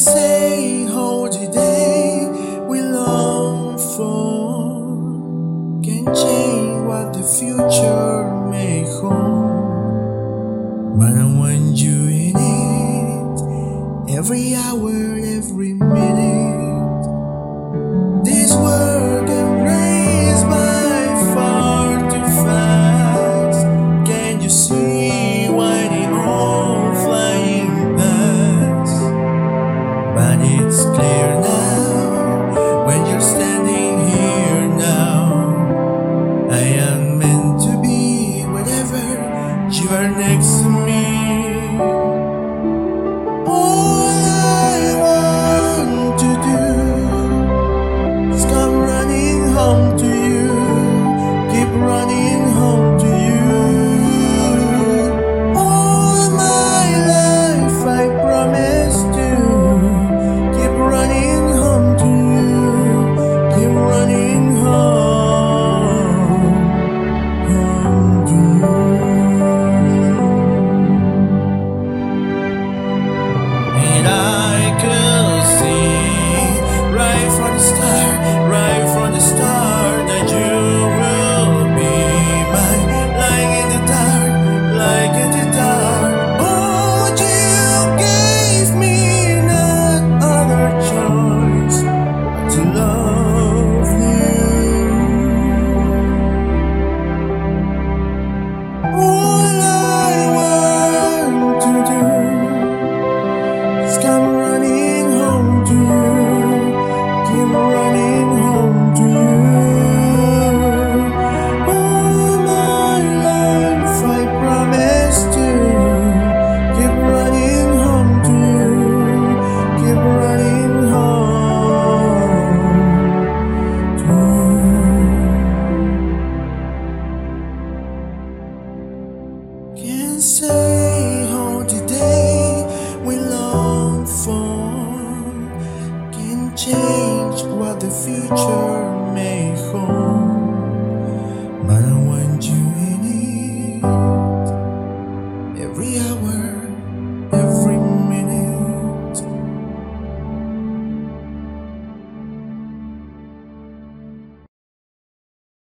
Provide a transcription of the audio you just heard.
say how the day we long for can change what the future may hold. But I want you in it, every hour, every minute. This world can race by far too fast. Can't you see why they all flying past? But it's clear now, when you're standing here now, I am meant to be whatever you are next to me. All I want to do is come running home to you, keep running home to you. All my life I promise to keep running home to you, keep running home to you. And I could see right from the start, right from the start, that you will be mine, like in the dark, like in the dark. Oh, you gave me not other choice but to love you. All I want to do is come running home to you, keep running home to you. All my life I promise to keep running home to you, keep running home to you. Can't say how the day we long for can change what the future